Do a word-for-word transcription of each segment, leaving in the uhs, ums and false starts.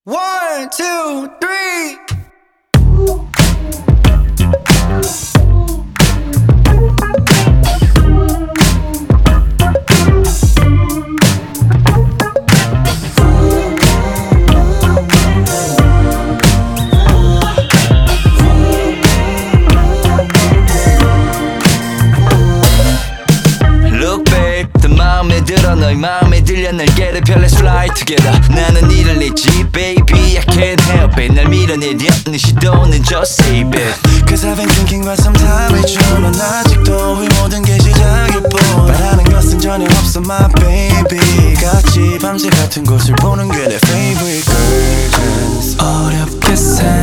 One, two, three. Look babe, 더 마음에 들어 너의 마음에 들려 날 get it, let's fly together. 나는 이를 잊지 baby, I can't help it. 날 밀어내려 네 시도는 just save it. Cause I've been thinking about some time with you. 넌 아직도 이 모든 게 시작일 뿐. 바라는 것은 전혀 없어 my baby. 같이 밤새 같은 곳을 보는 게 내 favorite curtains. 어렵게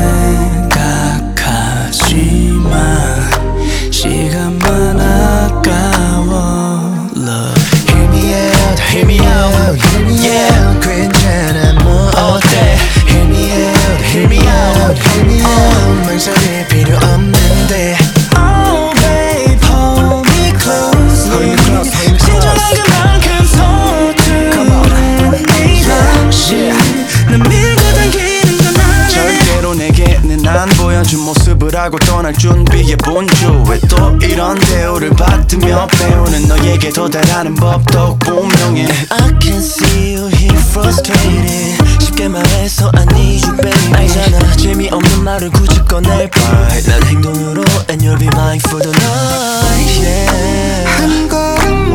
생각하지마 시간만 아까워 Love Hear me out, hear me out, hear me out. 괜찮아 뭐 어때? Hear me out, hear me out, hear me out. 망설일 필요 없는데. Oh babe, hold me close. Hold me close, hold me close. 진정한 그만큼 서투른 이 잠시 난 밀고 당기는 건 아니야. 절대로 내게는 안 보여준 모습을 알고 떠날 준비해 본 주. 왜 또 이런 대우를 받으며 배우는 너에게 도달하는 법도 분명해. I can see you here frustrated. 쉽게 말해서 I need you baby. 알잖아 재미없는 말을 굳이 꺼낼 뻔. 난 행동으로 and you'll be mine for the night yeah. 한 걸음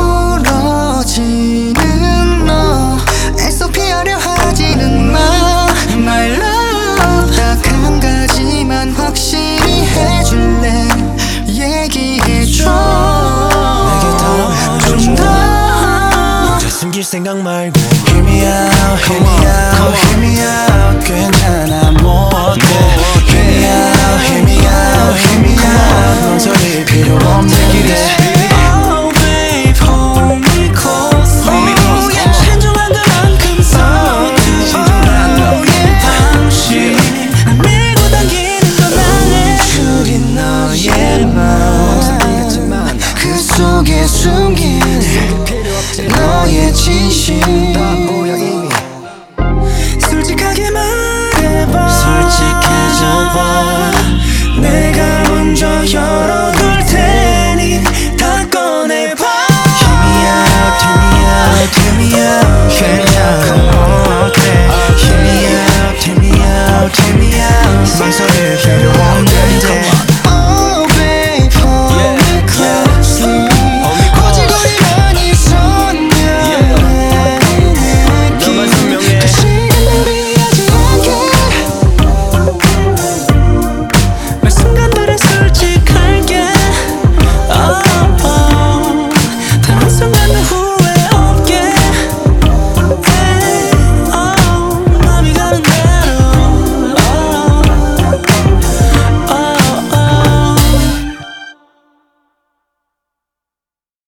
멀어지는 너 애써 피하려 하지는 마 My love 딱 한 가지만 확실히 해줄래 얘기해줘 내게 더 좀 더 숨길 생각 말고 Hear me out, hear me